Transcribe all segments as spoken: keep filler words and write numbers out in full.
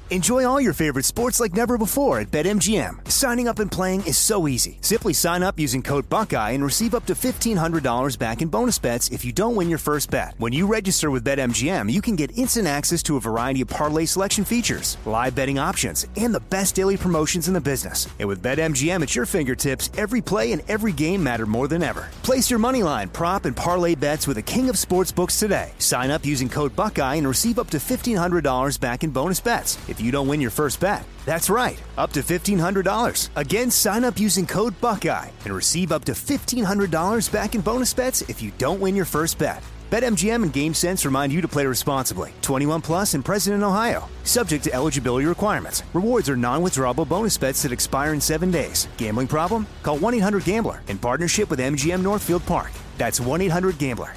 Enjoy all your favorite sports like never before at BetMGM. Signing up and playing is so easy. Simply sign up using code Buckeye and receive up to fifteen hundred dollars back in bonus bets if you don't win your first bet. When you register with BetMGM, you can get instant access to a variety of parlay selection features, live betting options, and the best daily promotions in the business. And with BetMGM at your fingertips, every play and every game matter more than ever. Place your moneyline, prop, and parlay bets with the king of sportsbooks today. Sign up using code Buckeye and receive up to fifteen hundred dollars back in bonus bets if you don't win your first bet. That's right, up to fifteen hundred dollars. Again, sign up using code Buckeye and receive up to fifteen hundred dollars back in bonus bets if you don't win your first bet. BetMGM and GameSense remind you to play responsibly. twenty-one plus and present in Ohio. Subject to eligibility requirements. Rewards are non-withdrawable bonus bets that expire in seven days. Gambling problem? Call one eight hundred gambler in partnership with M G M Northfield Park. That's one eight hundred gambler.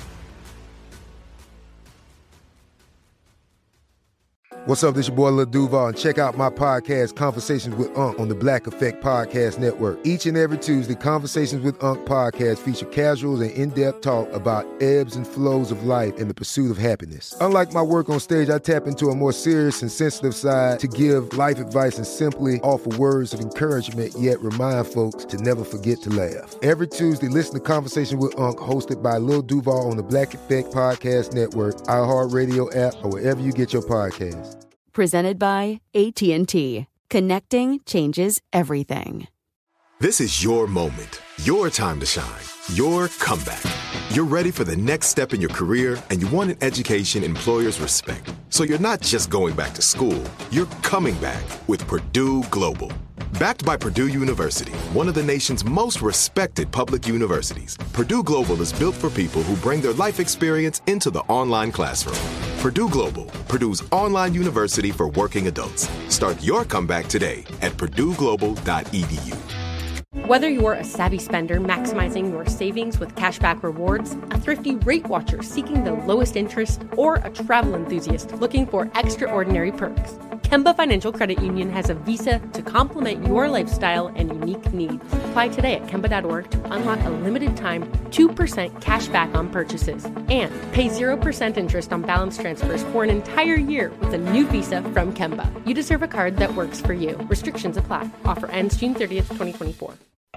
What's up, this your boy Lil Duval, and check out my podcast, Conversations with Unc, on the Black Effect Podcast Network. Each and every Tuesday, Conversations with Unc podcast feature casuals and in-depth talk about ebbs and flows of life and the pursuit of happiness. Unlike my work on stage, I tap into a more serious and sensitive side to give life advice and simply offer words of encouragement, yet remind folks to never forget to laugh. Every Tuesday, listen to Conversation with Unc, hosted by Lil Duval on the Black Effect Podcast Network, iHeartRadio app, or wherever you get your podcasts. Presented by A T and T. Connecting changes everything. This is your moment, your time to shine, your comeback. You're ready for the next step in your career, and you want an education employers respect. So you're not just going back to school, you're coming back with Purdue Global. Backed by Purdue University, one of the nation's most respected public universities, Purdue Global is built for people who bring their life experience into the online classroom. Purdue Global, Purdue's online university for working adults. Start your comeback today at purdue global dot e d u. Whether you're a savvy spender maximizing your savings with cashback rewards, a thrifty rate watcher seeking the lowest interest, or a travel enthusiast looking for extraordinary perks, Kemba Financial Credit Union has a visa to complement your lifestyle and unique needs. Apply today at Kemba dot org to unlock a limited time two percent cash back on purchases and pay zero percent interest on balance transfers for an entire year with a new visa from Kemba. You deserve a card that works for you. Restrictions apply. Offer ends June thirtieth, twenty twenty-four.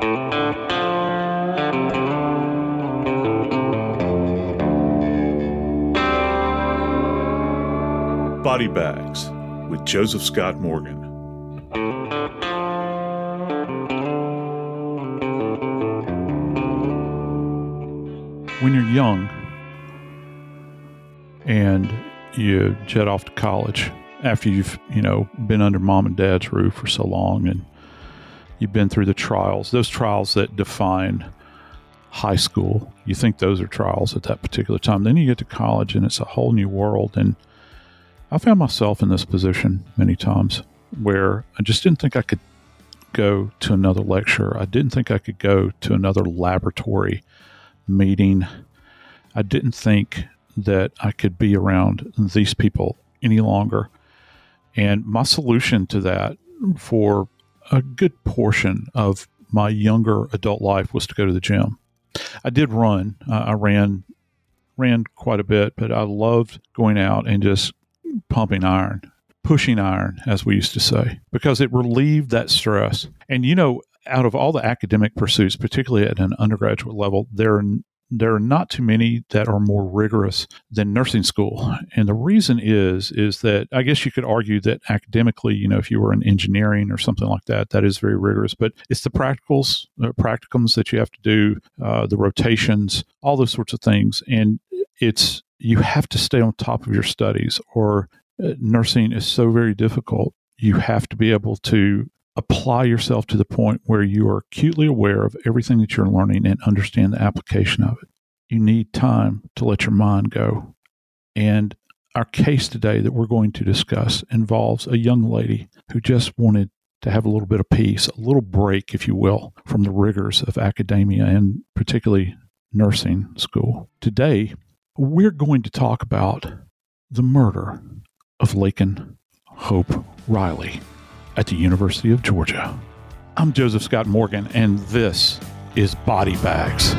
Body Bags with Joseph Scott Morgan. When you're young and you jet off to college after you've, you know, been under mom and dad's roof for so long, and you've been through the trials, those trials that define high school, you think those are trials at that particular time. Then you get to college and it's a whole new world. And I found myself in this position many times where I just didn't think I could go to another lecture. I didn't think I could go to another laboratory meeting. I didn't think that I could be around these people any longer. And my solution to that for a good portion of my younger adult life was to go to the gym. I did run. Uh, I ran ran quite a bit, but I loved going out and just pumping iron, pushing iron, as we used to say, because it relieved that stress. And, you know, out of all the academic pursuits, particularly at an undergraduate level, there are There are not too many that are more rigorous than nursing school. And the reason is, is that I guess you could argue that academically, you know, if you were in engineering or something like that, that is very rigorous. But it's the practicals, uh, practicums that you have to do, uh, the rotations, all those sorts of things. And it's, you have to stay on top of your studies, or uh, nursing is so very difficult. You have to be able to apply yourself to the point where you are acutely aware of everything that you're learning and understand the application of it. You need time to let your mind go. And our case today that we're going to discuss involves a young lady who just wanted to have a little bit of peace, a little break, if you will, from the rigors of academia and particularly nursing school. Today, we're going to talk about the murder of Laken Hope Riley at the University of Georgia. I'm Joseph Scott Morgan, and this is Body Bags.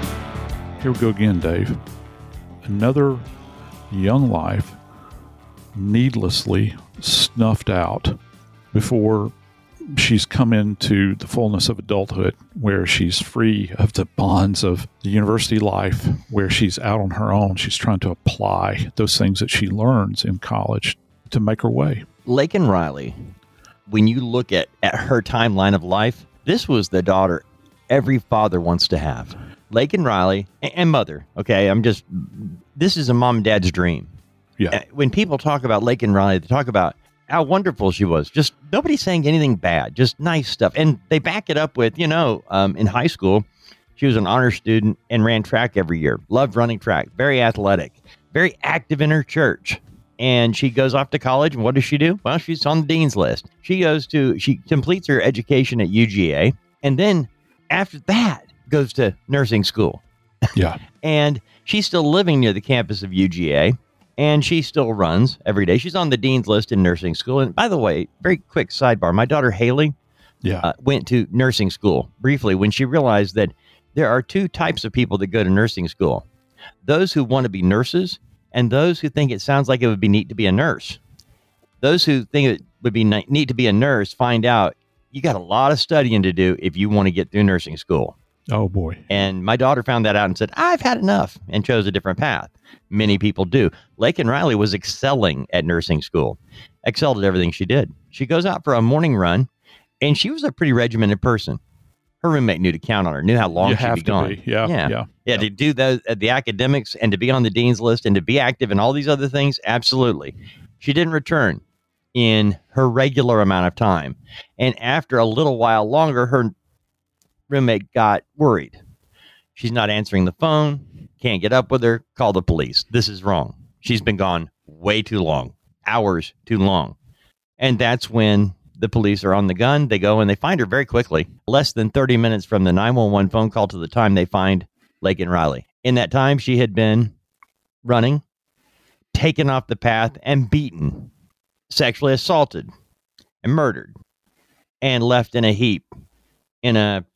Here we go again, Dave. Another young life needlessly snuffed out before she's come into the fullness of adulthood, where she's free of the bonds of the university life, where she's out on her own. She's trying to apply those things that she learns in college to make her way. Laken Riley, when you look at, at her timeline of life, this was the daughter every father wants to have. Laken Riley and, and mother, okay, I'm just, this is a mom and dad's dream. Yeah. When people talk about Laken Riley, they talk about how wonderful she was. Just nobody's saying anything bad, just nice stuff. And they back it up with, you know, um, in high school, she was an honor student and ran track every year. Loved running track, very athletic, very active in her church. And she goes off to college, and what does she do? Well, she's on the dean's list. She goes to, she completes her education at U G A, and then after that goes to nursing school. Yeah. And she's still living near the campus of U G A. And she still runs every day. She's on the dean's list in nursing school. And by the way, very quick sidebar, my daughter Haley yeah. uh, went to nursing school briefly when she realized that there are two types of people that go to nursing school. Those who want to be nurses and those who think it sounds like it would be neat to be a nurse. Those who think it would be ni- neat to be a nurse find out you got a lot of studying to do if you want to get through nursing school. Oh, boy. And my daughter found that out and said, I've had enough, and chose a different path. Many people do. Laken Riley was excelling at nursing school, excelled at everything she did. She goes out for a morning run, and she was a pretty regimented person. Her roommate knew to count on her, knew how long You she'd have be to gone. be. Yeah, yeah, yeah, yeah. To do those, uh, the academics and to be on the dean's list and to be active and all these other things, absolutely. She didn't return in her regular amount of time. And after a little while longer, her roommate got worried. She's not answering the phone, can't get up with her, call the police. This is wrong. She's been gone way too long, hours too long. And that's when the police are on the gun. They go and they find her very quickly. Less than thirty minutes from the nine one one phone call to the time they find Laken Riley. In that time, she had been running, taken off the path, and beaten, sexually assaulted, and murdered, and left in a heap in a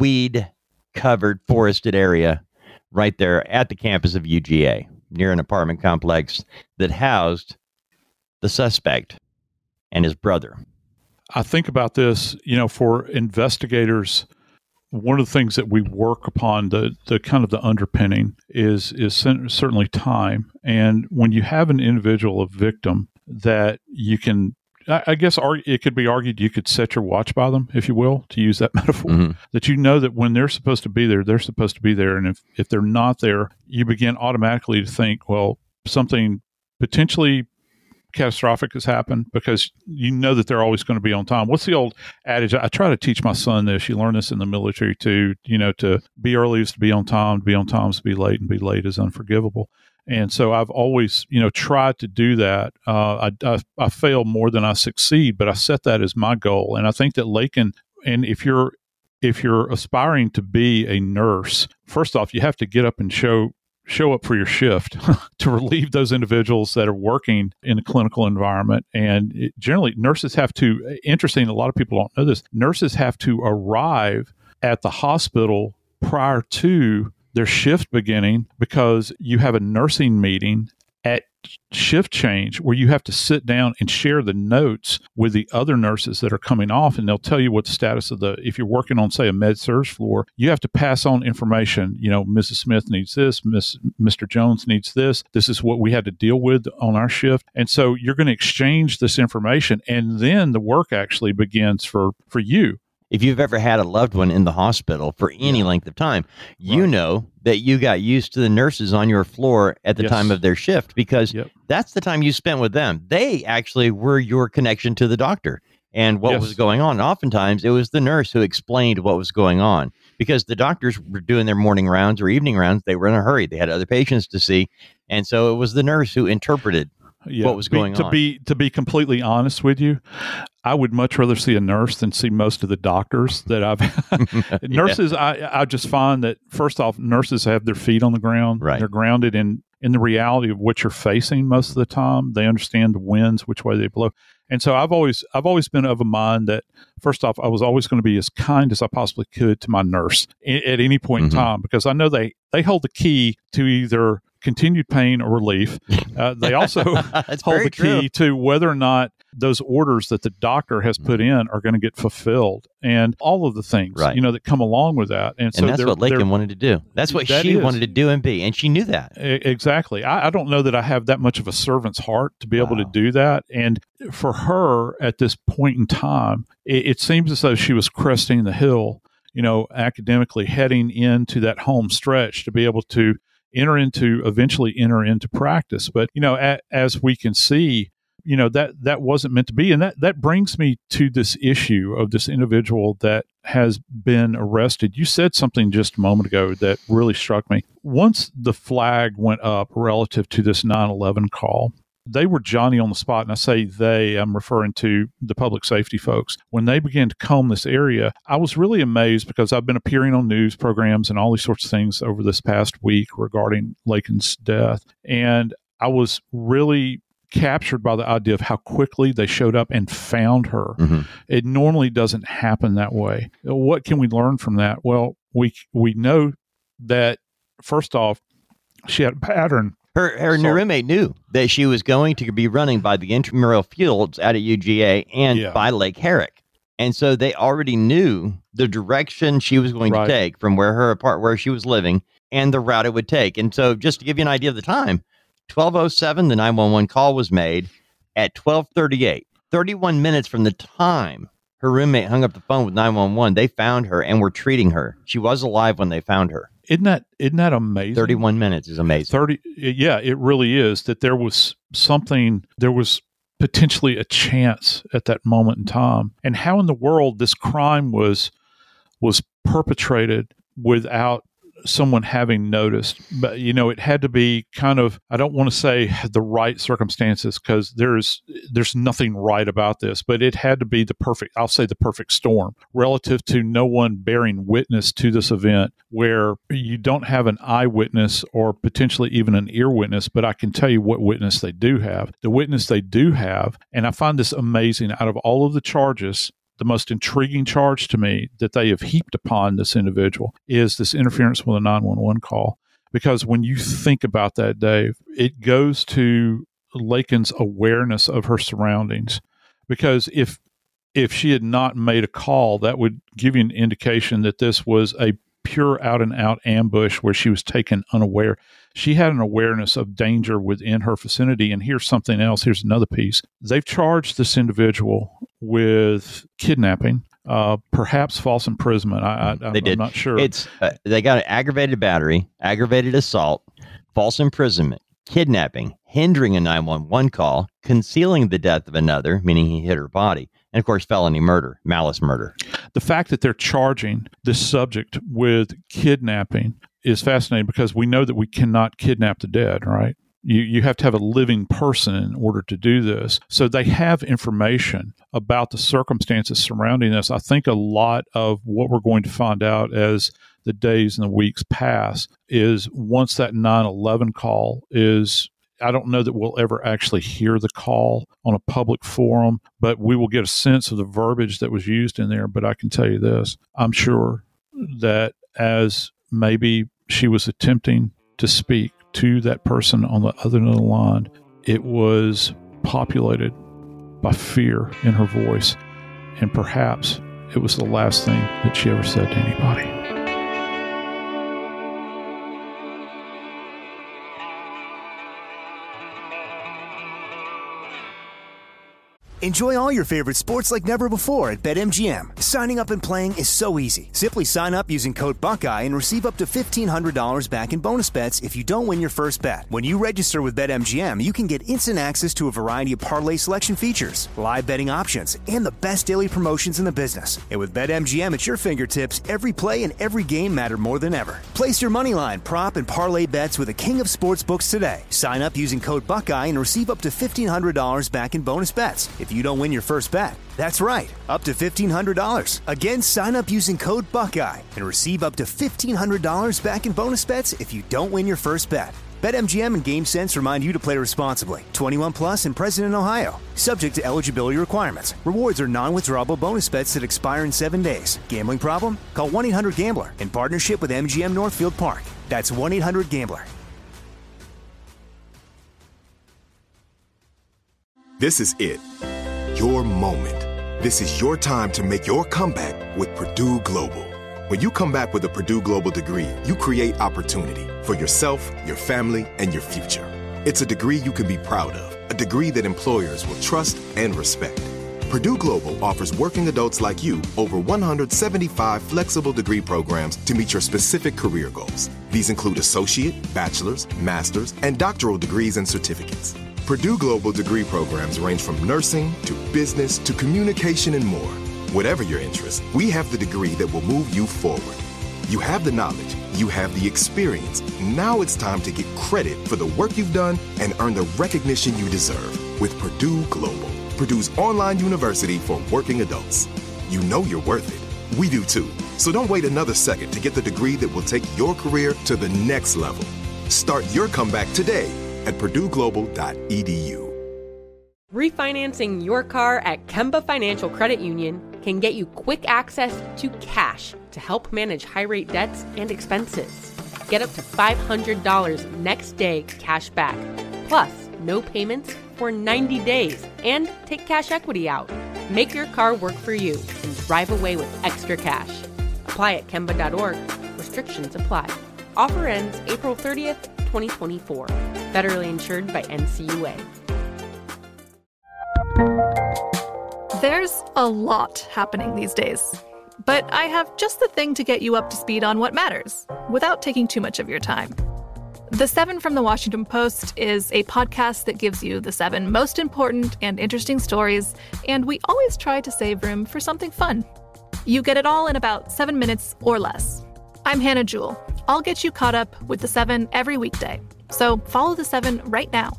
weed-covered, forested area right there at the campus of U G A, near an apartment complex that housed the suspect and his brother. I think about this, you know, for investigators, one of the things that we work upon, the the kind of the underpinning is is certainly time. And when you have an individual, a victim, that you can, I guess it could be argued you could set your watch by them, if you will, to use that metaphor, mm-hmm. that you know that when they're supposed to be there, they're supposed to be there. And if, if they're not there, you begin automatically to think, well, something potentially catastrophic has happened, because you know that they're always going to be on time. What's the old adage? I try to teach my son this. You learn this in the military too, you know, to be early is to be on time, to be on time is to be late, and be late is unforgivable. And so I've always, you know, tried to do that. Uh, I, I, I fail more than I succeed, but I set that as my goal. And I think that Laken, and if you're if you're aspiring to be a nurse, first off, you have to get up and show show up for your shift to relieve those individuals that are working in a clinical environment. And it, generally, nurses have to, interesting, a lot of people don't know this, nurses have to arrive at the hospital prior to their shift beginning, because you have a nursing meeting at shift change where you have to sit down and share the notes with the other nurses that are coming off, and they'll tell you what the status of the, if you're working on, say, a med surg floor, you have to pass on information. You know, Missus Smith needs this, Miss Mister Jones needs this, this is what we had to deal with on our shift. And so you're going to exchange this information, and then the work actually begins for for you. If you've ever had a loved one in the hospital for any yeah. length of time, you right. know that you got used to the nurses on your floor at the yes. time of their shift, because yep. that's the time you spent with them. They actually were your connection to the doctor and what yes. was going on. And oftentimes it was the nurse who explained what was going on, because the doctors were doing their morning rounds or evening rounds. They were in a hurry. They had other patients to see. And so it was the nurse who interpreted Yeah, what was going be, to on. Be to be completely honest with you, I would much rather see a nurse than see most of the doctors that I've. nurses, yeah. I I just find that, first off, nurses have their feet on the ground. Right. They're grounded in in the reality of what you're facing most of the time. They understand the winds, which way they blow. And so I've always I've always been of a mind that, first off, I was always going to be as kind as I possibly could to my nurse at, at any point mm-hmm. in time, because I know they they hold the key to either continued pain or relief. Uh, they also hold the key true. to whether or not those orders that the doctor has put in are going to get fulfilled, and all of the things right. you know that come along with that. And, and so that's what Lakin wanted to do. That's what that she is. wanted to do and be, and she knew that. Exactly. I, I don't know that I have that much of a servant's heart to be wow. able to do that. And for her at this point in time, it, it seems as though she was cresting the hill, you know, academically heading into that home stretch to be able to enter into, eventually enter into practice. But, you know, a, as we can see, you know, that that wasn't meant to be. And that, that brings me to this issue of this individual that has been arrested. You said something just a moment ago that really struck me. Once the flag went up relative to this nine eleven call, they were Johnny on the spot. And I say they, I'm referring to the public safety folks. When they began to comb this area, I was really amazed because I've been appearing on news programs and all these sorts of things over this past week regarding Lakin's death. And I was really captured by the idea of how quickly they showed up and found her. Mm-hmm. It normally doesn't happen that way. What can we learn from that? Well, we we know that, first off, she had a pattern. Her, her new roommate knew that she was going to be running by the intramural fields out at U G A and yeah. by Lake Herrick. And so they already knew the direction she was going right. to take from where her apart, where she was living, and the route it would take. And so just to give you an idea of the time, twelve oh seven, the nine one one call was made at twelve thirty-eight. thirty-one minutes from the time her roommate hung up the phone with nine one one, they found her and were treating her. She was alive when they found her. Isn't that isn't that amazing? thirty-one minutes is amazing. thirty Yeah, it really is. That there was something, there was potentially a chance at that moment in time. And how in the world this crime was was perpetrated without someone having noticed. But, you know, it had to be kind of, I don't want to say the right circumstances, because there's there's nothing right about this, but it had to be the perfect, I'll say the perfect storm relative to no one bearing witness to this event, where you don't have an eyewitness or potentially even an ear witness, but I can tell you what witness they do have. The witness they do have, and I find this amazing, out of all of the charges, the most intriguing charge to me that they have heaped upon this individual is this interference with a nine one one call. Because when you think about that, Dave, it goes to Lakin's awareness of her surroundings. Because if if she had not made a call, that would give you an indication that this was a pure out-and-out ambush where she was taken unaware. She had an awareness of danger within her vicinity. And here's something else. Here's another piece. They've charged this individual with kidnapping, uh, perhaps false imprisonment. I, I, they did. I'm not sure. It's uh, they got an aggravated battery, aggravated assault, false imprisonment, kidnapping, hindering a nine one one call, concealing the death of another, meaning he hit her body, and of course, felony murder, malice murder. The fact that they're charging this subject with kidnapping is fascinating, because we know that we cannot kidnap the dead, right? You you have to have a living person in order to do this. So they have information about the circumstances surrounding this. I think a lot of what we're going to find out as the days and the weeks pass is once that nine eleven call is, I don't know that we'll ever actually hear the call on a public forum, but we will get a sense of the verbiage that was used in there. But I can tell you this, I'm sure that as maybe she was attempting to speak to that person on the other end of the line, it was populated by fear in her voice. And perhaps it was the last thing that she ever said to anybody. Enjoy all your favorite sports like never before at BetMGM. Signing up and playing is so easy. Simply sign up using code Buckeye and receive up to fifteen hundred dollars back in bonus bets if you don't win your first bet. When you register with BetMGM, you can get instant access to a variety of parlay selection features, live betting options, and the best daily promotions in the business. And with BetMGM at your fingertips, every play and every game matter more than ever. Place your moneyline, prop, and parlay bets with the king of sportsbooks today. Sign up using code Buckeye and receive up to fifteen hundred dollars back in bonus bets if you don't win your first bet. That's right, up to fifteen hundred dollars. Again, sign up using code Buckeye and receive up to fifteen hundred dollars back in bonus bets if you don't win your first bet. BetMGM and GameSense remind you to play responsibly. twenty-one plus and present in Ohio. Subject to eligibility requirements. Rewards are non-withdrawable bonus bets that expire in seven days. Gambling problem? Call one eight hundred gambler in partnership with M G M Northfield Park. That's one eight hundred gambler. This is it. Your moment. This is your time to make your comeback with Purdue Global. When you come back with a Purdue Global degree, you create opportunity for yourself, your family, and your future. It's a degree you can be proud of, a degree that employers will trust and respect. Purdue Global offers working adults like you over one hundred seventy-five flexible degree programs to meet your specific career goals. These include associate, bachelor's, master's, and doctoral degrees and certificates. Purdue Global degree programs range from nursing to business to communication and more. Whatever your interest, we have the degree that will move you forward. You have the knowledge, you have the experience. Now it's time to get credit for the work you've done and earn the recognition you deserve with Purdue Global, Purdue's online university for working adults. You know you're worth it. We do too. So don't wait another second to get the degree that will take your career to the next level. Start your comeback today at purdue global dot e d u. Refinancing your car at Kemba Financial Credit Union can get you quick access to cash to help manage high-rate debts and expenses. Get up to five hundred dollars next day cash back, plus no payments for ninety days, and take cash equity out. Make your car work for you and drive away with extra cash. Apply at kemba dot org. Restrictions apply. Offer ends April thirtieth, twenty twenty-four. Federally insured by N C U A. There's a lot happening these days, but I have just the thing to get you up to speed on what matters without taking too much of your time. The Seven from the Washington Post is a podcast that gives you the seven most important and interesting stories, and we always try to save room for something fun. You get it all in about seven minutes or less. I'm Hannah Jewell. I'll get you caught up with the Seven every weekday. So follow the Seven right now.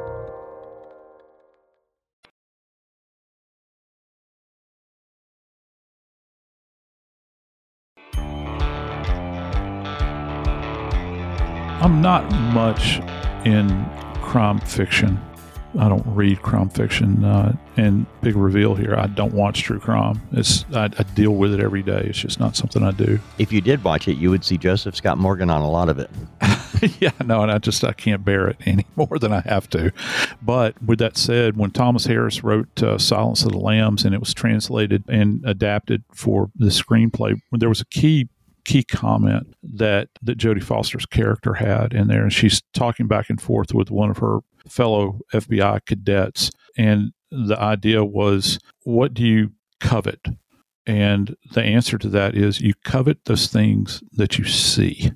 I'm not much in crime fiction. I don't read crime fiction. Uh, and big reveal here, I don't watch true crime. It's I, I deal with it every day. It's just not something I do. If you did watch it, you would see Joseph Scott Morgan on a lot of it. Yeah, no, and I just I can't bear it any more than I have to. But with that said, when Thomas Harris wrote uh, Silence of the Lambs and it was translated and adapted for the screenplay, there was a key key comment that that Jodie Foster's character had in there, and she's talking back and forth with one of her fellow F B I cadets, and the idea was, what do you covet? And the answer to that is you covet those things that you see.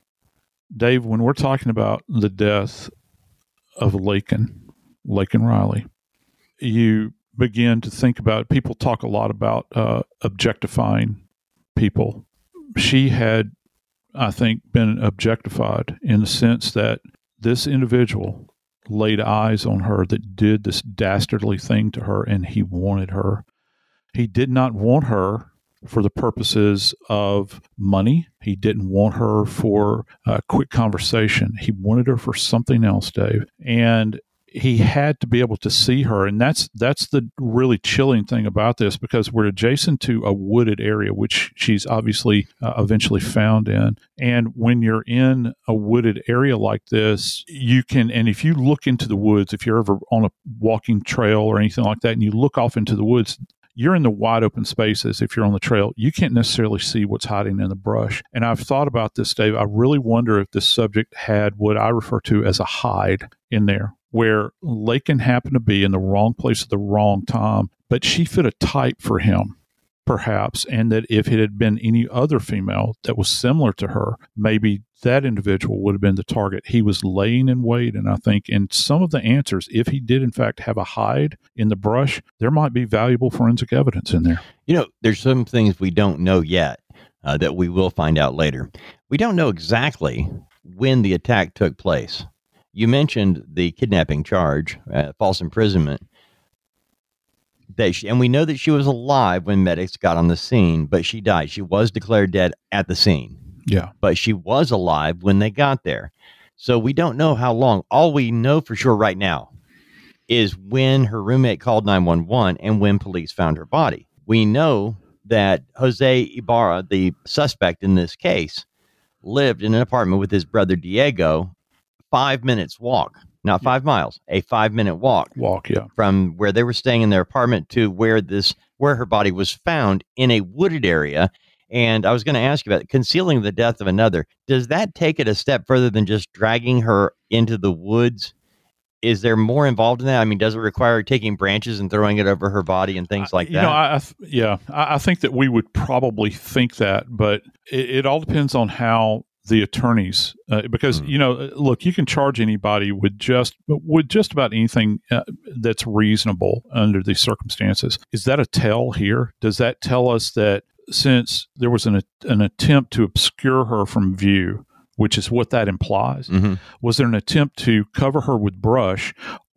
Dave, when we're talking about the death of Laken, Laken Riley, you begin to think about, people talk a lot about uh, objectifying people. She had, I think, been objectified in the sense that this individual laid eyes on her that did this dastardly thing to her, and he wanted her. He did not want her for the purposes of money. He didn't want her for a quick conversation. He wanted her for something else, Dave. And he had to be able to see her. And that's that's the really chilling thing about this, because we're adjacent to a wooded area, which she's obviously uh, eventually found in. And when you're in a wooded area like this, you can, and if you look into the woods, if you're ever on a walking trail or anything like that, and you look off into the woods, you're in the wide open spaces. If you're on the trail, you can't necessarily see what's hiding in the brush. And I've thought about this, Dave. I really wonder if this subject had what I refer to as a hide in there, where Laken happened to be in the wrong place at the wrong time, but she fit a type for him, perhaps, and that if it had been any other female that was similar to her, maybe that individual would have been the target. He was laying in wait, and I think in some of the answers, if he did in fact have a hide in the brush, there might be valuable forensic evidence in there. You know, there's some things we don't know yet uh, that we will find out later. We don't know exactly when the attack took place. You mentioned the kidnapping charge, uh, false imprisonment. That she, and we know that she was alive when medics got on the scene, but she died. She was declared dead at the scene. Yeah. But she was alive when they got there. So we don't know how long. All we know for sure right now is when her roommate called nine one one and when police found her body. We know that Jose Ibarra, the suspect in this case, lived in an apartment with his brother Diego, five minutes walk not five miles, a five-minute walk. Walk, yeah. From where they were staying in their apartment to where this where her body was found in a wooded area. And I was going to ask you about concealing the death of another. Does that take it a step further than just dragging her into the woods? Is there more involved in that? I mean, does it require taking branches and throwing it over her body and things like you that? You know, I, I yeah, I, I think that we would probably think that, but it, it all depends on how the attorneys, uh, because mm. you know, look, you can charge anybody with just with just about anything uh, that's reasonable under these circumstances. Is that a tell here? Does that tell us that since there was an an attempt to obscure her from view, which is what that implies, mm-hmm. was there an attempt to cover her with brush,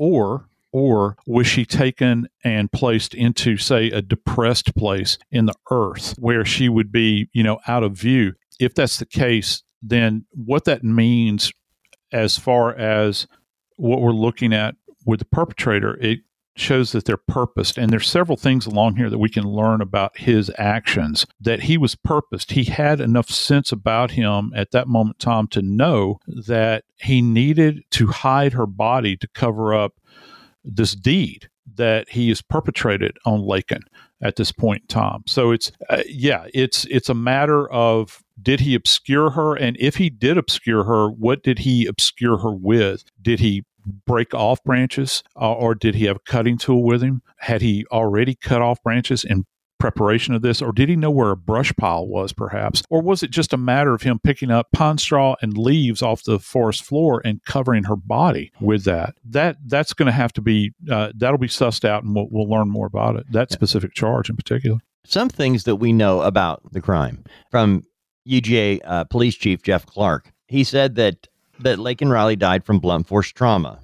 or or was she taken and placed into, say, a depressed place in the earth where she would be, you know, out of view? If that's the case, then what that means as far as what we're looking at with the perpetrator, it shows that they're purposed. And there's several things along here that we can learn about his actions, that he was purposed. He had enough sense about him at that moment in time to know that he needed to hide her body to cover up this deed that he has perpetrated on Laken at this point in time. So it's, uh, yeah, it's it's a matter of, did he obscure her? And if he did obscure her, what did he obscure her with? Did he break off branches, uh, or did he have a cutting tool with him? Had he already cut off branches in preparation of this, or did he know where a brush pile was, perhaps? Or was it just a matter of him picking up pine straw and leaves off the forest floor and covering her body with that? That that's going to have to be uh, that'll be sussed out, and we'll, we'll learn more about it. That specific charge in particular. Some things that we know about the crime from U G A uh, Police Chief Jeff Clark. He said that that Laken Riley died from blunt force trauma.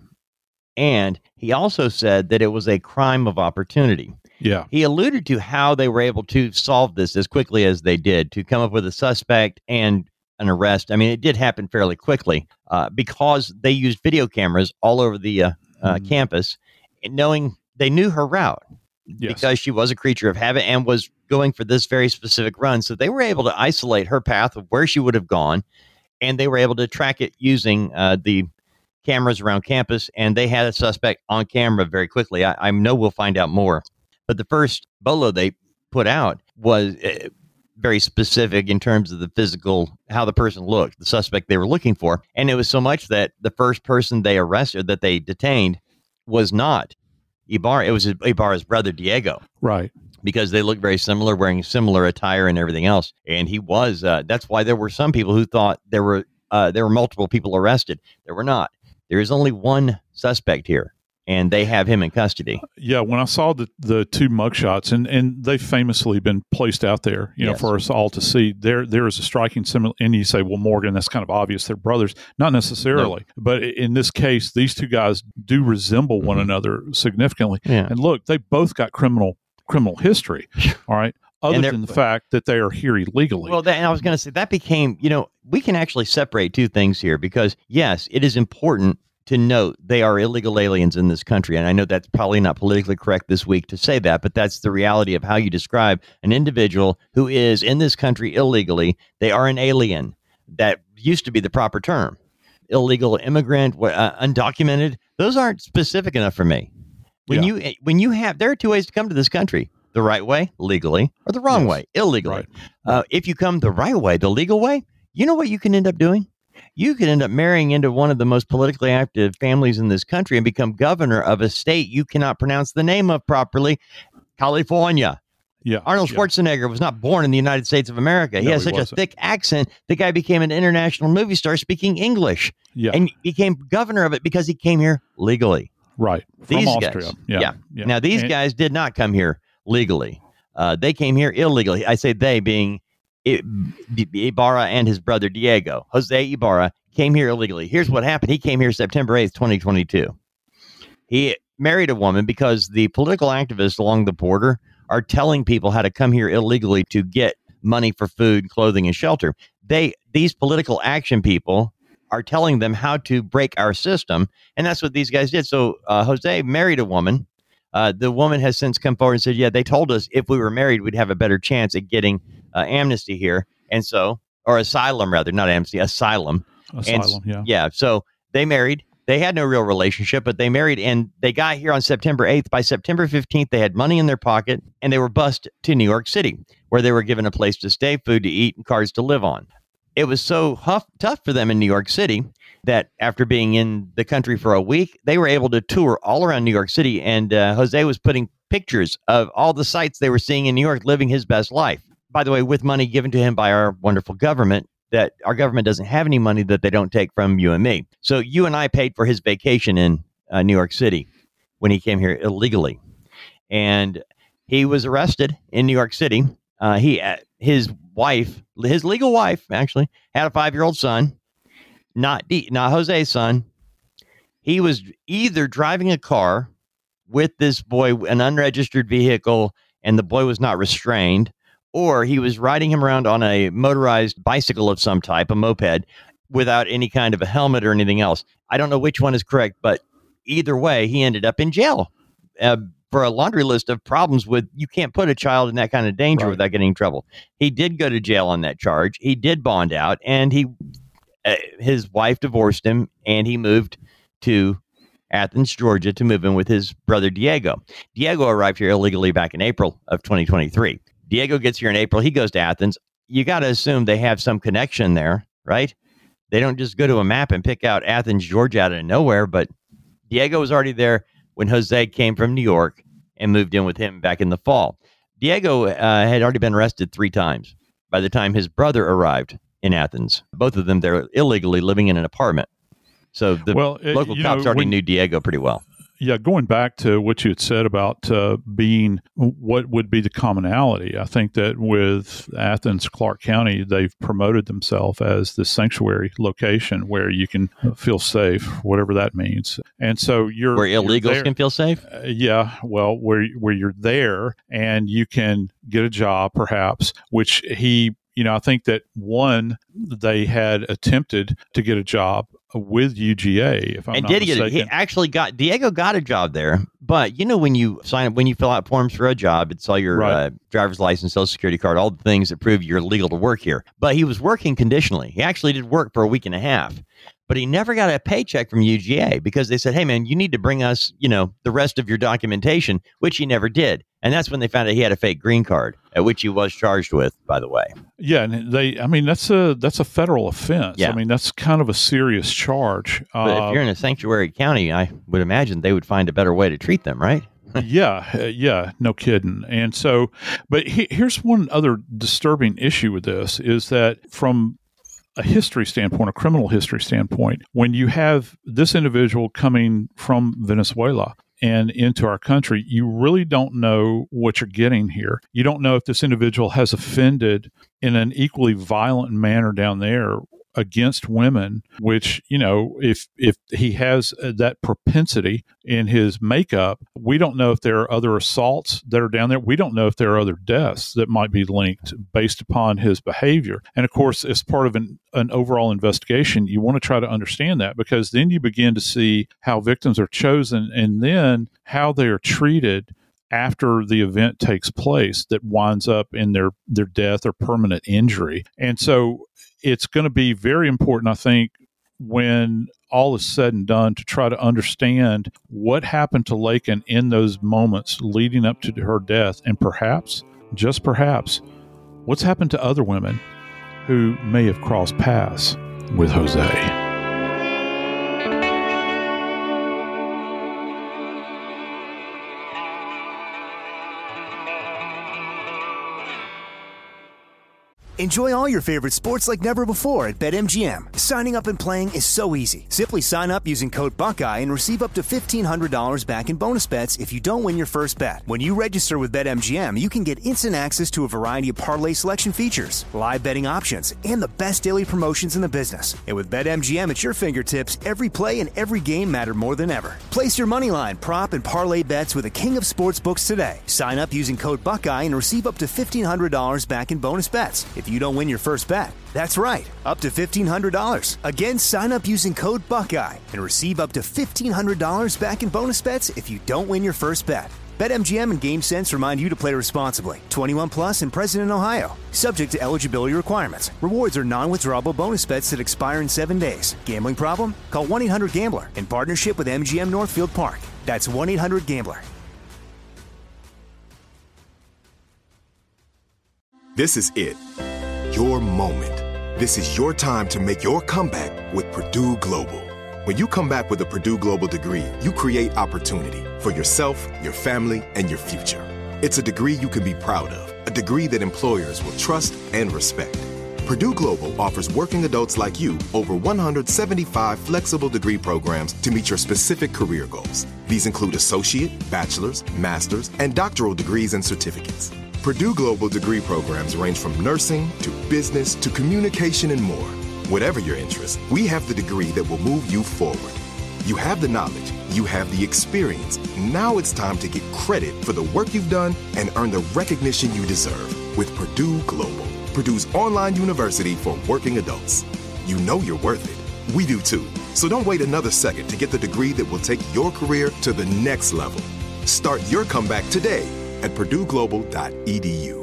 And he also said that it was a crime of opportunity. Yeah. He alluded to how they were able to solve this as quickly as they did, to come up with a suspect and an arrest. I mean, it did happen fairly quickly uh, because they used video cameras all over the uh, uh, mm-hmm. campus, and knowing they knew her route. Yes. Because she was a creature of habit and was going for this very specific run. So they were able to isolate her path of where she would have gone. And they were able to track it using uh, the cameras around campus, and they had a suspect on camera very quickly. I, I know we'll find out more. But the first bolo they put out was uh, very specific in terms of the physical, how the person looked, the suspect they were looking for. And it was so much that the first person they arrested, that they detained, was not Ibarra. It was Ibarra's brother, Diego. Right. Because they look very similar, wearing similar attire and everything else. And he was, uh, that's why there were some people who thought there were uh, there were multiple people arrested. There were not. There is only one suspect here, and they have him in custody. Yeah, when I saw the, the two mugshots, and, and they've famously been placed out there, you know, yes. for us all to see, there there is a striking similar, and you say, well, Morgan, that's kind of obvious. They're brothers. Not necessarily. No. But in this case, these two guys do resemble mm-hmm. one another significantly. Yeah. And look, they both got criminal criminal history, all right, other than the fact that they are here illegally. Well, that, and I was going to say, that became, you know, we can actually separate two things here, because, yes, it is important to note they are illegal aliens in this country. And I know that's probably not politically correct this week to say that, but that's the reality of how you describe an individual who is in this country illegally. They are an alien. That used to be the proper term. Illegal immigrant, uh, undocumented, those aren't specific enough for me. When yeah. you when you have, there are two ways to come to this country: the right way, legally, or the wrong yes. way, illegally. Right. Uh, if you come the right way, the legal way, you know what you can end up doing? You could end up marrying into one of the most politically active families in this country and become governor of a state you cannot pronounce the name of properly, California. Yeah, Arnold Schwarzenegger yeah. was not born in the United States of America. He no, has he such wasn't. a thick accent. The guy became an international movie star speaking English, yeah. and became governor of it because he came here legally. Right. From these Austria. Guys, yeah. yeah. yeah. Now, these and, guys did not come here legally. Uh, they came here illegally. I say they, being I- Ibarra and his brother Diego. Jose Ibarra came here illegally. Here's what happened. He came here September eighth, twenty twenty-two. He married a woman because the political activists along the border are telling people how to come here illegally to get money for food, clothing, and shelter. They, these political action people are telling them how to break our system, and that's what these guys did. So uh, Jose married a woman. Uh, the woman has since come forward and said, yeah, they told us if we were married, we'd have a better chance at getting uh, amnesty here. And so, or asylum rather, not amnesty, asylum. Asylum, and, yeah. Yeah, so they married, They had no real relationship, but they married, and they got here on September eighth. By September fifteenth, they had money in their pocket, and they were bused to New York City, where they were given a place to stay, food to eat, and cars to live on. It was so huff, tough for them in New York City that after being in the country for a week, they were able to tour all around New York City, and uh, Jose was putting pictures of all the sights they were seeing in New York, living his best life. By the way, with money given to him by our wonderful government, that our government doesn't have any money that they don't take from you and me. So you and I paid for his vacation in uh, New York City when he came here illegally. And he was arrested in New York City. Uh, he, uh, his wife, his legal wife, actually, had a five-year-old son, not D, not Jose's son. He was either driving a car with this boy, an unregistered vehicle, and the boy was not restrained, or he was riding him around on a motorized bicycle of some type, a moped, without any kind of a helmet or anything else. I don't know which one is correct, but either way, he ended up in jail uh, for a laundry list of problems with, you can't put a child in that kind of danger right. without getting in trouble. He did go to jail on that charge. He did bond out, and he uh, his wife divorced him, and he moved to Athens, Georgia, to move in with his brother Diego. Diego arrived here illegally back in April of twenty twenty-three. Diego gets here in April. He goes to Athens. You got to assume they have some connection there, right? They don't just go to a map and pick out Athens, Georgia out of nowhere. But Diego was already there when Jose came from New York and moved in with him back in the fall. Diego uh, had already been arrested three times by the time his brother arrived in Athens. Both of them there illegally living in an apartment. So the well, it, local cops know, already when, knew Diego pretty well. Yeah, going back to what you had said about uh, being what would be the commonality, I think that with Athens, Clark County, they've promoted themselves as the sanctuary location where you can feel safe, whatever that means. And so you're where illegals you're can feel safe. Uh, yeah, well, where where you're there and you can get a job, perhaps, which he. You know, I think that one, they had attempted to get a job with U G A. If I'm and not did mistaken. Get it. He actually got Diego got a job there, but you know when you sign up, when you fill out forms for a job, it's all your right. uh, driver's license, social security card, all the things that prove you're legal to work here. But he was working conditionally. He actually did work for a week and a half, but he never got a paycheck from U G A because they said, "Hey, man, you need to bring us, you know, the rest of your documentation," which he never did. And that's when they found out he had a fake green card, at which he was charged with, by the way. Yeah, and they, I mean, that's a that's a federal offense. Yeah. I mean, that's kind of a serious charge. But uh, if you're in a sanctuary county, I would imagine they would find a better way to treat them, right? yeah, uh, yeah, no kidding. And so, but he, here's one other disturbing issue with this is that from a history standpoint, a criminal history standpoint, when you have this individual coming from Venezuela and into our country, you really don't know what you're getting here. You don't know if this individual has offended in an equally violent manner down there against women, which, you know, if if he has that propensity in his makeup, we don't know if there are other assaults that are down there. We don't know if there are other deaths that might be linked based upon his behavior. And of course, as part of an, an overall investigation, you want to try to understand that, because then you begin to see how victims are chosen and then how they are treated after the event takes place that winds up in their, their death or permanent injury. And so it's going to be very important, I think, when all is said and done, to try to understand what happened to Laken in those moments leading up to her death, and perhaps, just perhaps, what's happened to other women who may have crossed paths with Jose. Enjoy all your favorite sports like never before at BetMGM. Signing up and playing is so easy. Simply sign up using code Buckeye and receive up to fifteen hundred dollars back in bonus bets if you don't win your first bet. When you register with BetMGM, you can get instant access to a variety of parlay selection features, live betting options, and the best daily promotions in the business. And with BetMGM at your fingertips, every play and every game matter more than ever. Place your moneyline, prop, and parlay bets with the king of sportsbooks today. Sign up using code Buckeye and receive up to fifteen hundred dollars back in bonus bets if you don't win your first bet. That's right, up to fifteen hundred dollars. Again, sign up using code Buckeye and receive up to fifteen hundred dollars back in bonus bets if you don't win your first bet. BetMGM and GameSense remind you to play responsibly. twenty-one plus and present in Ohio. Subject to eligibility requirements. Rewards are non-withdrawable bonus bets that expire in seven days. Gambling problem? Call one eight hundred gambler in partnership with M G M Northfield Park. That's one eight hundred gambler. This is it. Your moment. This is your time to make your comeback with Purdue Global. When you come back with a Purdue Global degree, you create opportunity for yourself, your family, and your future. It's a degree you can be proud of, a degree that employers will trust and respect. Purdue Global offers working adults like you over one hundred seventy-five flexible degree programs to meet your specific career goals. These include associate, bachelor's, master's, and doctoral degrees and certificates. Purdue Global degree programs range from nursing to business to communication and more. Whatever your interest, we have the degree that will move you forward. You have the knowledge, you have the experience. Now it's time to get credit for the work you've done and earn the recognition you deserve with Purdue Global, Purdue's online university for working adults. You know you're worth it. We do too. So don't wait another second to get the degree that will take your career to the next level. Start your comeback today at purdue global dot e d u.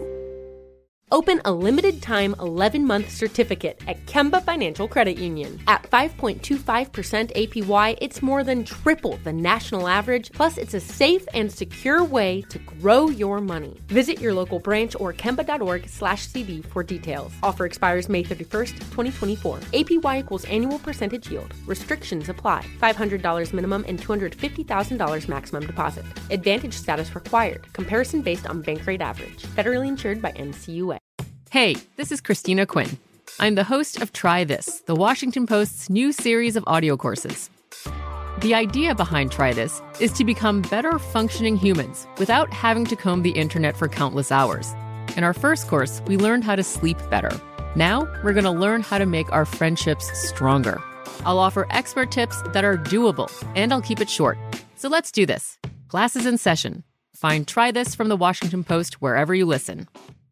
Open a limited-time eleven-month certificate at Kemba Financial Credit Union. At five point two five percent A P Y, it's more than triple the national average, plus it's a safe and secure way to grow your money. Visit your local branch or kemba.org slash CD for details. Offer expires May thirty-first, twenty twenty-four. A P Y equals annual percentage yield. Restrictions apply. five hundred dollars minimum and two hundred fifty thousand dollars maximum deposit. Advantage status required. Comparison based on bank rate average. Federally insured by N C U A. Hey, this is Christina Quinn. I'm the host of Try This, the Washington Post's new series of audio courses. The idea behind Try This is to become better functioning humans without having to comb the internet for countless hours. In our first course, we learned how to sleep better. Now, we're going to learn how to make our friendships stronger. I'll offer expert tips that are doable, and I'll keep it short. So let's do this. Class is in session. Find Try This from the Washington Post wherever you listen.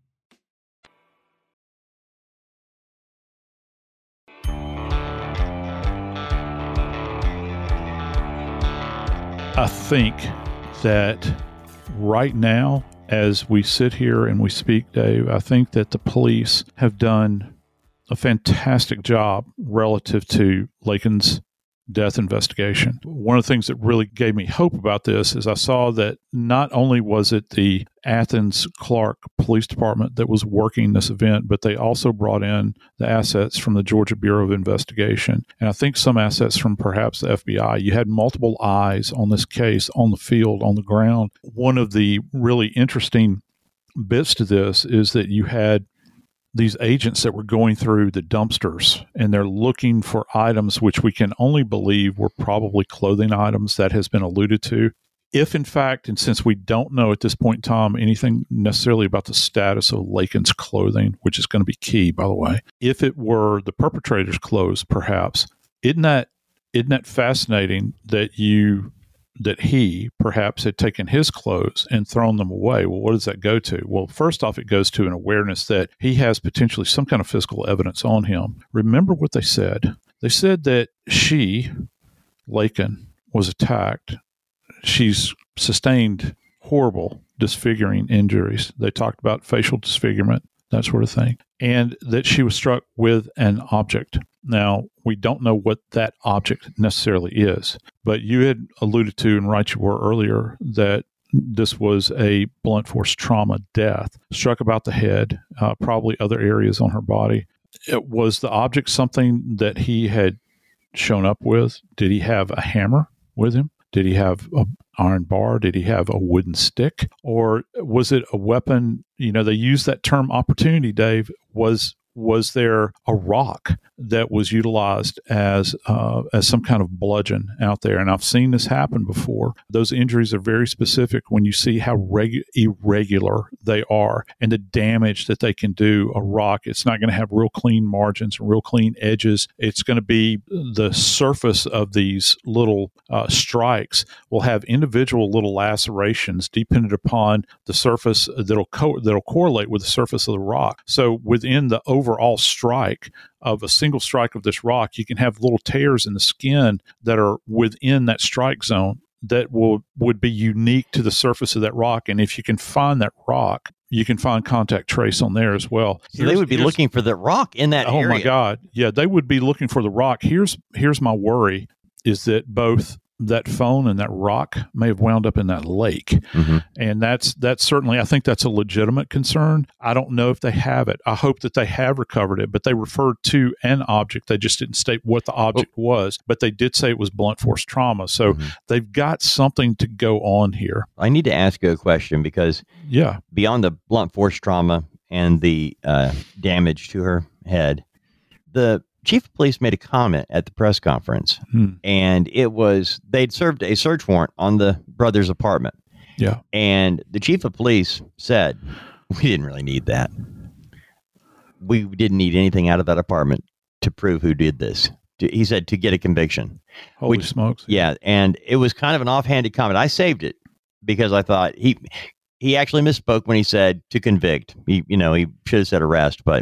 I think that right now, as we sit here and we speak, Dave, I think that the police have done a fantastic job relative to Laken's death investigation. One of the things that really gave me hope about this is I saw that not only was it the Athens Clarke Police Department that was working this event, but they also brought in the assets from the Georgia Bureau of Investigation, and I think some assets from perhaps the F B I. You had multiple eyes on this case, on the field, on the ground. One of the really interesting bits to this is that you had these agents that were going through the dumpsters and they're looking for items which we can only believe were probably clothing items. That has been alluded to. If in fact, and since we don't know at this point in time anything necessarily about the status of Laken's clothing, which is going to be key, by the way, if it were the perpetrator's clothes, perhaps, isn't that, isn't that fascinating that you that he perhaps had taken his clothes and thrown them away? Well, what does that go to? Well, first off, it goes to an awareness that he has potentially some kind of physical evidence on him. Remember what they said. They said that she, Laken, was attacked. She's sustained horrible disfiguring injuries. They talked about facial disfigurement, that sort of thing, and that she was struck with an object. Now, we don't know what that object necessarily is, but you had alluded to, and right you were earlier, that this was a blunt force trauma death, struck about the head, uh, probably other areas on her body. It was the object something that he had shown up with? Did he have a hammer with him? Did he have an iron bar? Did he have a wooden stick? Or was it a weapon? You know, they use that term opportunity, Dave. Was was there a rock that was utilized as uh, as some kind of bludgeon out there? And I've seen this happen before. Those injuries are very specific when you see how regu- irregular they are and the damage that they can do. A rock, it's not going to have real clean margins and real clean edges. It's going to be the surface of these little uh, strikes will have individual little lacerations dependent upon the surface that'll co- that'll correlate with the surface of the rock. So within the overall strike of a single strike of this rock, you can have little tears in the skin that are within that strike zone. that will would be unique to the surface of that rock. And if you can find that rock, you can find contact trace on there as well. So here's, they would be looking for the rock in that oh area. Oh my God. Yeah, they would be looking for the rock. Here's here's my worry is that both that phone and that rock may have wound up in that lake. Mm-hmm. And that's that's certainly, I think that's a legitimate concern. I don't know if they have it. I hope that they have recovered it, but they referred to an object. They just didn't state what the object oh. was, but they did say it was blunt force trauma. So mm-hmm. they've got something to go on here. I need to ask you a question because yeah, beyond the blunt force trauma and the uh, damage to her head, the chief of police made a comment at the press conference, hmm. and it was they'd served a search warrant on the brother's apartment. Yeah. And the chief of police said, we didn't really need that. We didn't need anything out of that apartment to prove who did this. To, he said to get a conviction. Holy Which, smokes. Yeah. And it was kind of an offhanded comment. I saved it because I thought he he actually misspoke when he said to convict. He, you know, he should have said arrest, but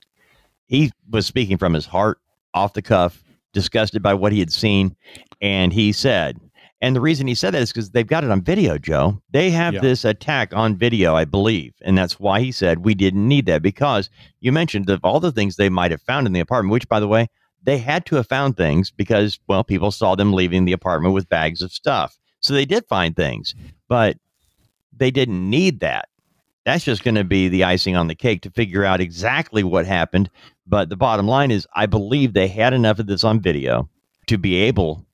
he was speaking from his heart, off the cuff, disgusted by what he had seen. And he said, and the reason he said that is because they've got it on video, Joe. They have yeah. this attack on video, I believe. And that's why he said we didn't need that, because you mentioned of all the things they might have found in the apartment, which, by the way, they had to have found things because, well, people saw them leaving the apartment with bags of stuff. So they did find things, but they didn't need that. That's just going to be the icing on the cake to figure out exactly what happened. But the bottom line is, I believe they had enough of this on video to be able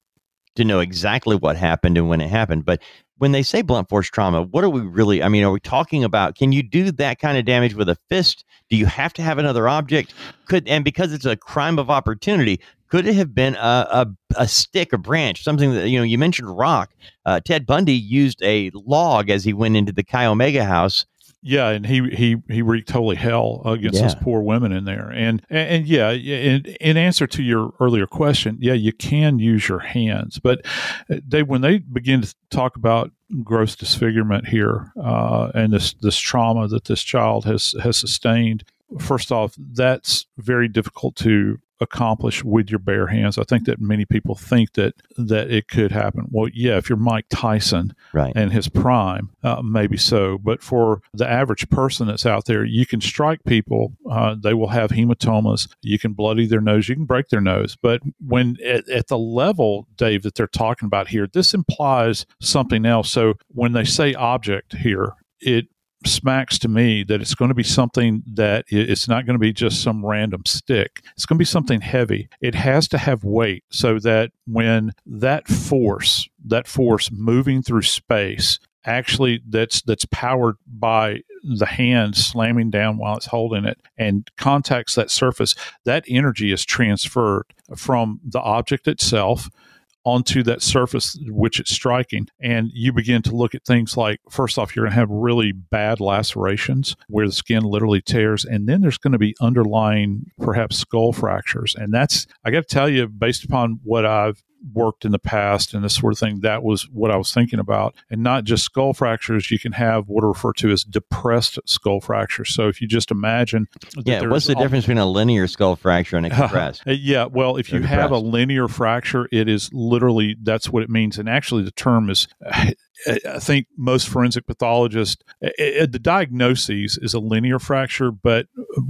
to know exactly what happened and when it happened. But when they say blunt force trauma, what are we really, I mean, are we talking about, can you do that kind of damage with a fist? Do you have to have another object? Could, and because it's a crime of opportunity, could it have been a, a, a stick, a branch, something that, you know, you mentioned rock. Uh, Ted Bundy used a log as he went into the Chi Omega house. Yeah, and he he he wreaked holy hell against yeah. those poor women in there. And and, and yeah, in, in answer to your earlier question, yeah, you can use your hands, but they when they begin to talk about gross disfigurement here uh, and this this trauma that this child has has sustained, first off, that's very difficult to accomplish with your bare hands. I think that many people think that that it could happen. Well, yeah, if you're Mike Tyson right. and his prime, uh, maybe so. But for the average person that's out there, you can strike people. Uh, they will have hematomas. You can bloody their nose. You can break their nose. But when at, at the level, Dave, that they're talking about here, this implies something else. So when they say object here, it smacks to me that it's going to be something that it's not going to be just some random stick. It's going to be something heavy. It has to have weight so that when that force, that force moving through space, actually that's that's powered by the hand slamming down while it's holding it and contacts that surface, that energy is transferred from the object itself onto that surface which it's striking. And you begin to look at things like, first off, you're going to have really bad lacerations where the skin literally tears. And then there's going to be underlying, perhaps, skull fractures. And that's, I got to tell you, based upon what I've worked in the past and this sort of thing, that was what I was thinking about. And not just skull fractures, you can have what are referred to as depressed skull fractures. So if you just imagine, yeah, what's the difference between a linear skull fracture and a compressed? Uh, yeah, well, if you have a linear fracture, it is literally, that's what it means. And actually, the term is, I think most forensic pathologists, the diagnosis is a linear fracture, but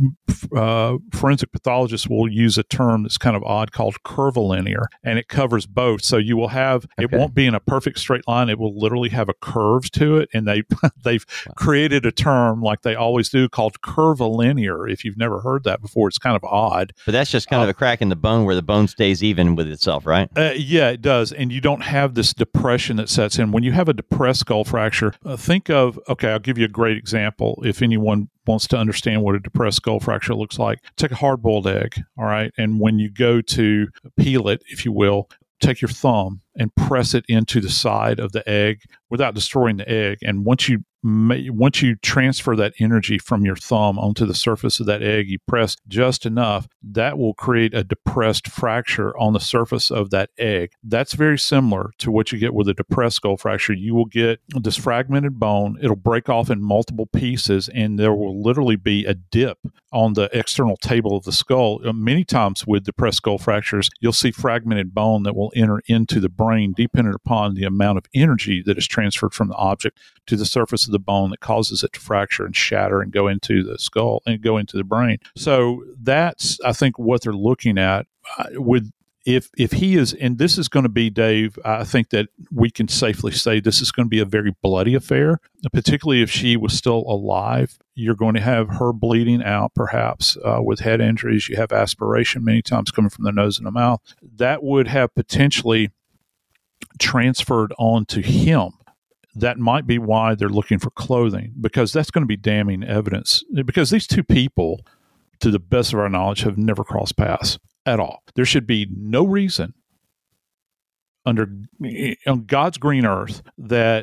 uh, forensic pathologists will use a term that's kind of odd called curvilinear, and it covers both. So you will have, okay. It won't be in a perfect straight line. It will literally have a curve to it, and they, they've wow. created a term like they always do called curvilinear. If you've never heard that before, it's kind of odd. But that's just kind uh, of a crack in the bone where the bone stays even with itself, right? Uh, yeah, it does. And you don't have this depression that sets in. When you have a depressed skull fracture, uh, think of, okay, I'll give you a great example. If anyone wants to understand what a depressed skull fracture looks like, take a hard-boiled egg, all right? And when you go to peel it, if you will, take your thumb and press it into the side of the egg without destroying the egg. And once you may, once you transfer that energy from your thumb onto the surface of that egg, you press just enough, that will create a depressed fracture on the surface of that egg. That's very similar to what you get with a depressed skull fracture. You will get this fragmented bone. It'll break off in multiple pieces, and there will literally be a dip on the external table of the skull. Many times with depressed skull fractures, you'll see fragmented bone that will enter into the brain dependent upon the amount of energy that is transferred from the object to the surface of the bone that causes it to fracture and shatter and go into the skull and go into the brain. So that's, I think, what they're looking at uh, with If if he is, and this is going to be, Dave, I think that we can safely say this is going to be a very bloody affair, particularly if she was still alive. You're going to have her bleeding out, perhaps, uh, with head injuries. You have aspiration many times coming from the nose and the mouth. That would have potentially transferred onto him. That might be why they're looking for clothing, because that's going to be damning evidence. Because these two people, to the best of our knowledge, have never crossed paths at all. There should be no reason under on God's green earth that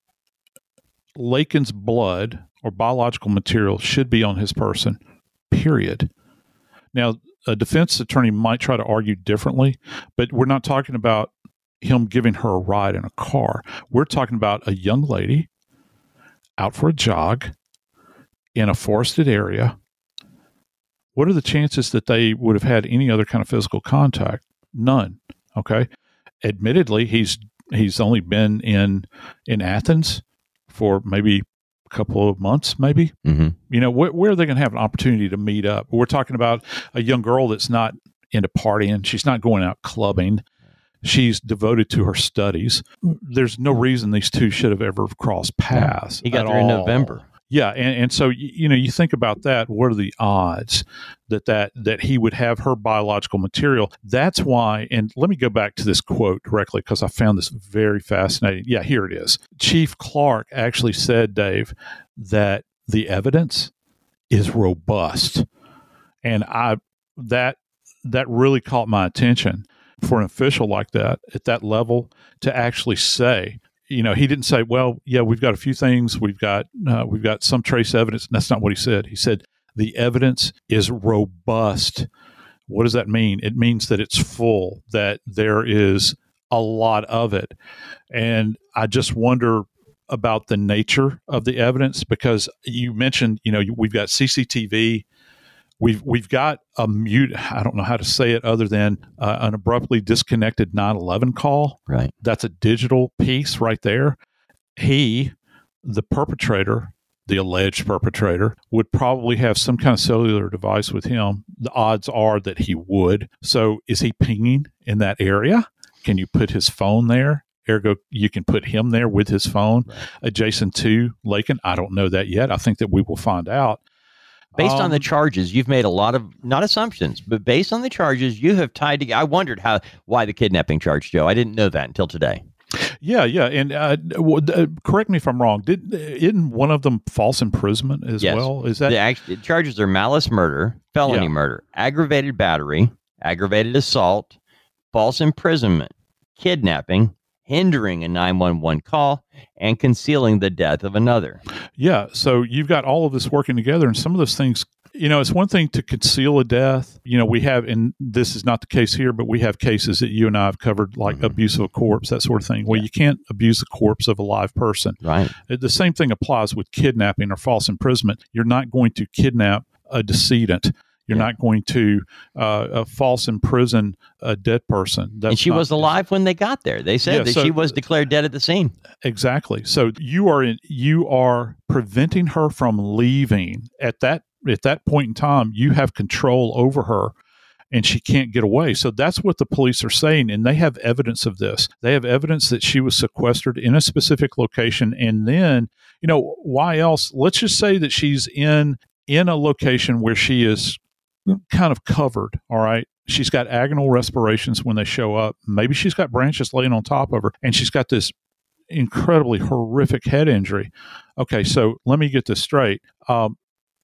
Laken's blood or biological material should be on his person, period. Now, a defense attorney might try to argue differently, but we're not talking about him giving her a ride in a car. We're talking about a young lady out for a jog in a forested area. What are the chances that they would have had any other kind of physical contact? None. Okay. Admittedly, he's he's only been in in Athens for maybe a couple of months, maybe. Mm-hmm. You know, wh- where are they going to have an opportunity to meet up? We're talking about a young girl that's not into partying. She's not going out clubbing. She's devoted to her studies. There's no reason these two should have ever crossed paths. He got at there in all. November. Yeah, and, and so, you know, you think about that, what are the odds that, that that he would have her biological material? That's why, and let me go back to this quote directly because I found this very fascinating. Yeah, here it is. Chief Clark actually said, Dave, that the evidence is robust. And I that that really caught my attention for an official like that at that level to actually say, you know, he didn't say, well, yeah, we've got a few things. We've got uh, we've got some trace evidence. And that's not what he said. He said the evidence is robust. What does that mean? It means that it's full, that there is a lot of it. And I just wonder about the nature of the evidence, because you mentioned, you know, we've got C C T V. We've we've got a mute. I don't know how to say it other than uh, an abruptly disconnected nine eleven call. Right. That's a digital piece right there. He, the perpetrator, the alleged perpetrator, would probably have some kind of cellular device with him. The odds are that he would. So is he pinging in that area? Can you put his phone there? Ergo, you can put him there with his phone right adjacent to Laken. I don't know that yet. I think that we will find out. Based um, on the charges, you've made a lot of, not assumptions, but based on the charges, you have tied together. I wondered how why the kidnapping charge, Joe. I didn't know that until today. Yeah, yeah. And uh, uh, correct me if I'm wrong. Did, isn't one of them false imprisonment as yes. well? Is that the, act- the charges are malice murder, felony yeah. murder, aggravated battery, aggravated assault, false imprisonment, kidnapping, hindering a nine one one call, and concealing the death of another. Yeah, so you've got all of this working together, and some of those things, you know, it's one thing to conceal a death. You know, we have, and this is not the case here, but we have cases that you and I have covered, like mm-hmm. abuse of a corpse, that sort of thing. Well, yeah. you can't abuse the corpse of a live person. Right. The same thing applies with kidnapping or false imprisonment. You're not going to kidnap a decedent. You're yeah. not going to uh, uh, false imprison a dead person. That's and she not, was alive when they got there. They said yeah, that so, she was declared dead at the scene. Exactly. So you are in, you are preventing her from leaving at that at that point in time. You have control over her, and she can't get away. So that's what the police are saying, and they have evidence of this. They have evidence that she was sequestered in a specific location, and then, you know, why else? Let's just say that she's in in a location where she is kind of covered, all right? She's got agonal respirations when they show up. Maybe she's got branches laying on top of her, and she's got this incredibly horrific head injury. Okay, so let me get this straight. Um,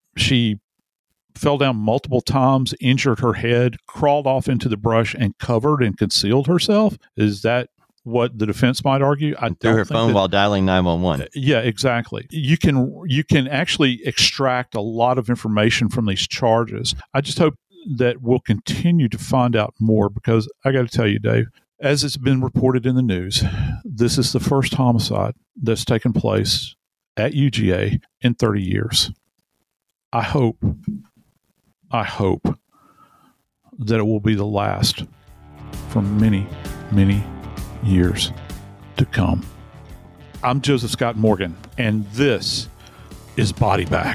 she fell down multiple times, injured her head, crawled off into the brush, and covered and concealed herself? Is that what the defense might argue. I Through don't her think phone that, while dialing nine one one. Yeah, exactly. You can you can actually extract a lot of information from these charges. I just hope that we'll continue to find out more, because I got to tell you, Dave, as it's been reported in the news, this is the first homicide that's taken place at U G A in thirty years. I hope, I hope that it will be the last for many, many years to come. I'm Joseph Scott Morgan, and this is Body Back.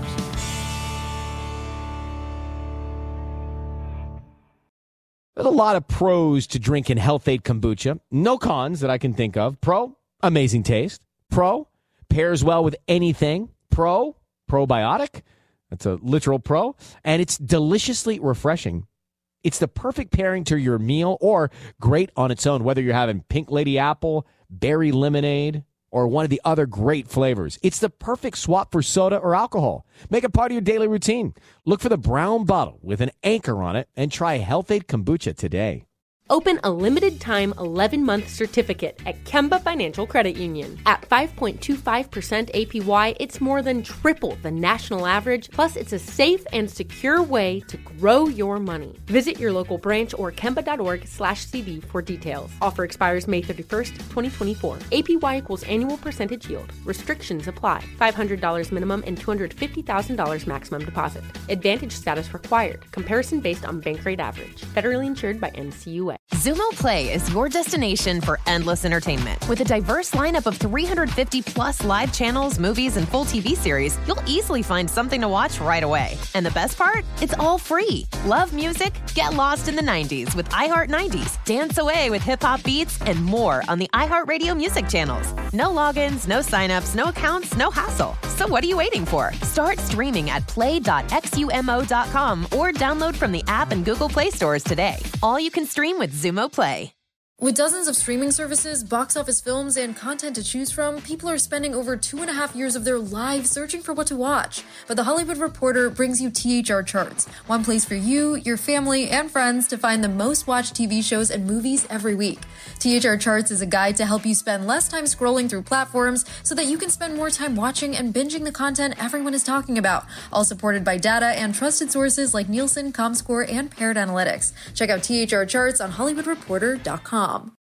There's a lot of pros to drinking Health-Ade kombucha. No cons that I can think of. Pro, amazing taste. Pro, pairs well with anything. Pro, probiotic. That's a literal pro. And it's deliciously refreshing. It's the perfect pairing to your meal, or great on its own, whether you're having Pink Lady Apple, Berry Lemonade, or one of the other great flavors. It's the perfect swap for soda or alcohol. Make it part of your daily routine. Look for the brown bottle with an anchor on it and try Health-Ade kombucha today. Open a limited-time eleven-month certificate at Kemba Financial Credit Union. At five point two five percent A P Y, it's more than triple the national average, plus it's a safe and secure way to grow your money. Visit your local branch or kemba.org slash CD for details. Offer expires May thirty-first, twenty twenty-four. A P Y equals annual percentage yield. Restrictions apply. five hundred dollars minimum and two hundred fifty thousand dollars maximum deposit. Advantage status required. Comparison based on bank rate average. Federally insured by N C U A. Xumo Play is your destination for endless entertainment. With a diverse lineup of three hundred fifty plus live channels, movies, and full T V series, you'll easily find something to watch right away. And the best part? It's all free. Love music? Get lost in the nineties with iHeart nineties. Dance away with hip-hop beats and more on the iHeartRadio music channels. No logins, no signups, no accounts, no hassle. So what are you waiting for? Start streaming at play dot x u m o dot com or download from the app and Google Play stores today. All you can stream with Xumo Play. With dozens of streaming services, box office films, and content to choose from, people are spending over two and a half years of their lives searching for what to watch. But The Hollywood Reporter brings you T H R Charts, one place for you, your family, and friends to find the most watched T V shows and movies every week. T H R Charts is a guide to help you spend less time scrolling through platforms so that you can spend more time watching and binging the content everyone is talking about, all supported by data and trusted sources like Nielsen, Comscore, and Parrot Analytics. Check out T H R Charts on Hollywood Reporter dot com.